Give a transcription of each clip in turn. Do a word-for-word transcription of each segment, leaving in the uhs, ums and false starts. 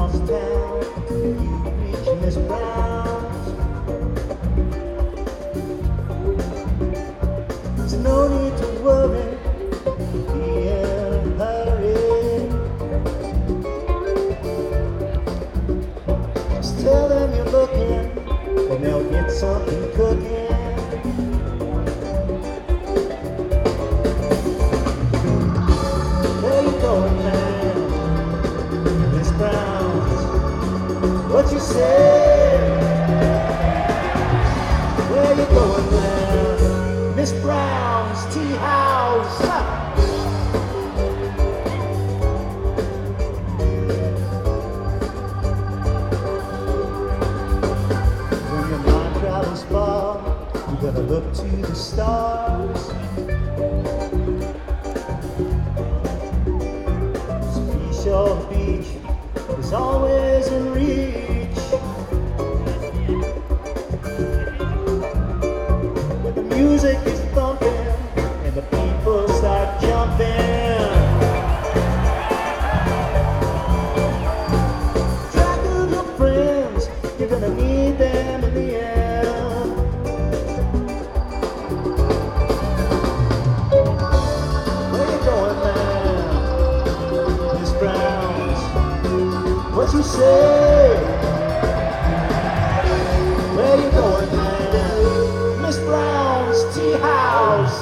across town. You reach Miss Brown's. There's no need to worry, be in a hurry. Just tell them you're looking, and they'll get something cooking. Where you going, man? Miss Brown's. What you say? Where you going, man? Miss Brown's Tea House. When your mind travels far, you gotta look to the stars. Seashore Beach is always in reach. When the music is thumping and the people start jumping. Track of your friends, you're gonna need them in the end. Where you going, man? Miss Brown's. What you say? Where you going, man? Miss Brown's Tea House.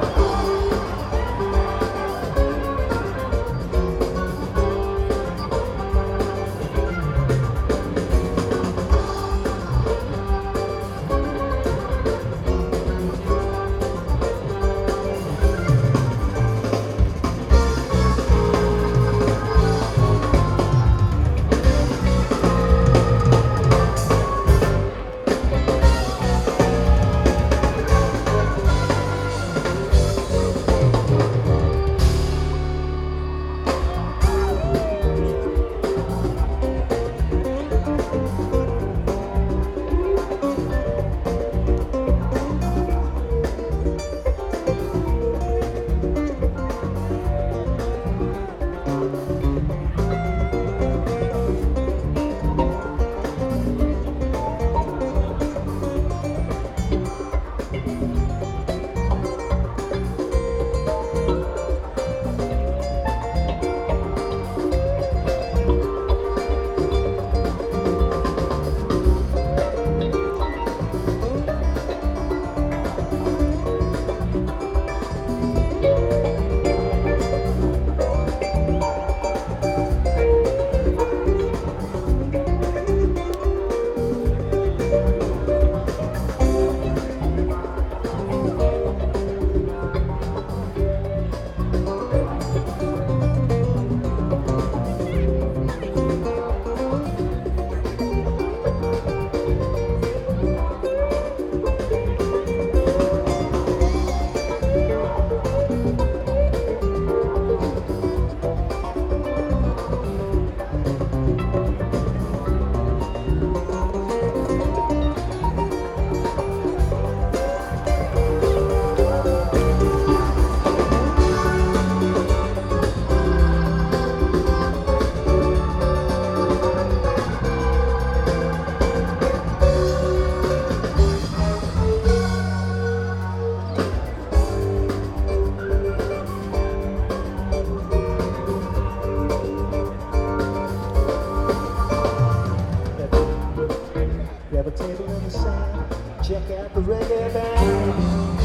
Grab a table in the sand, check out the reggae band.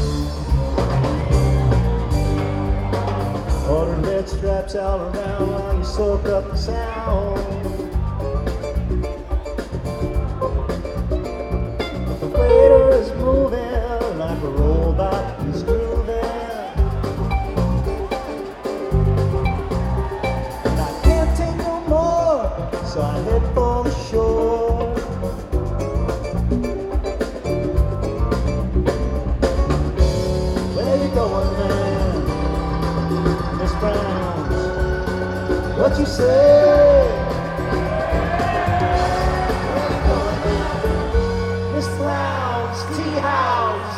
Order lead straps all around while you soak up the sound. The waiter is moving like a robot, he's grooving. And I can't take no more, so I head for the shore. Going, man, Miss Brown's. What you say? Where you going, man? Miss Brown's Tea House.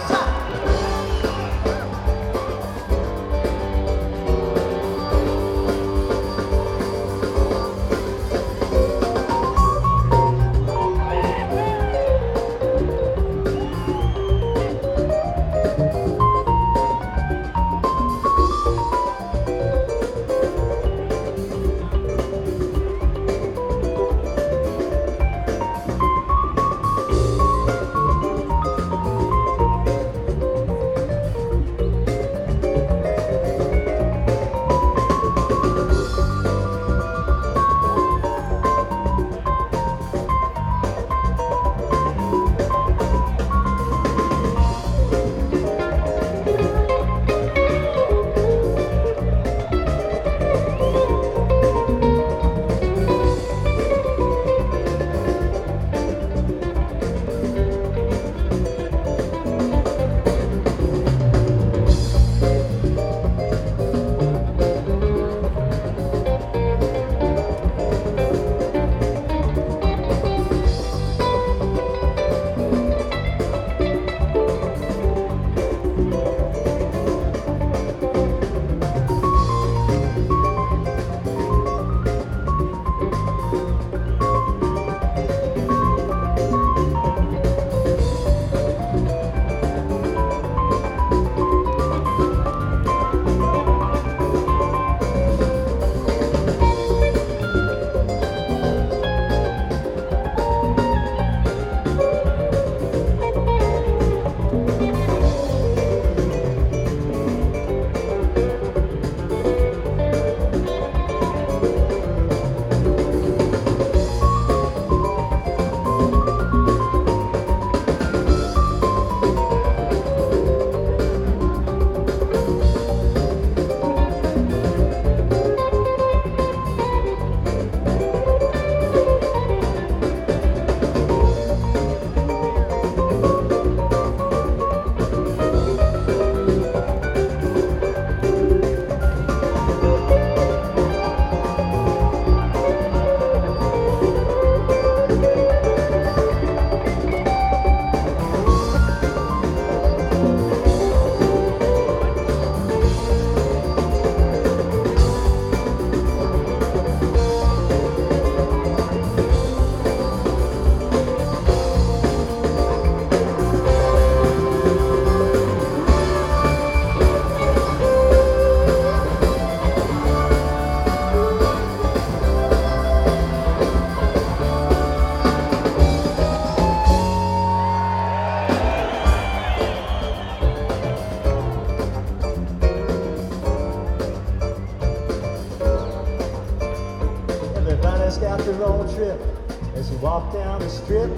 discussed out their own trip as we walked down the strip.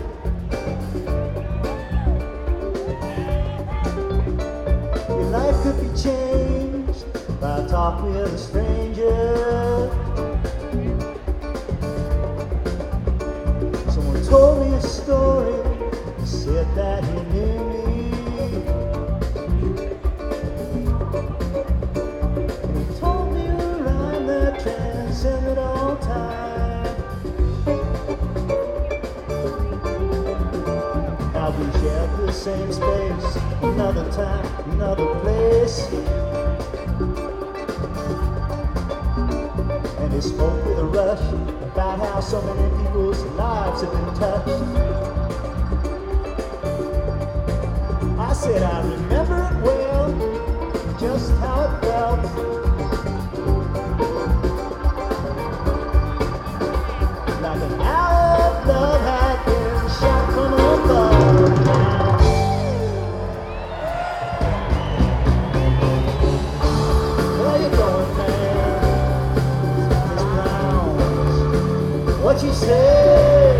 Your life could be changed by a talk with a stranger. Someone told me a story, he said that he knew me. And he told me a rhyme that transcended all time. Now we shared the same space, another time, another place. And he spoke with a rush about how so many people's lives have been touched. I said I remember it well, just how it felt. Like an hour of love had been shot from above. Where you going, man? Miss Brown, what you say?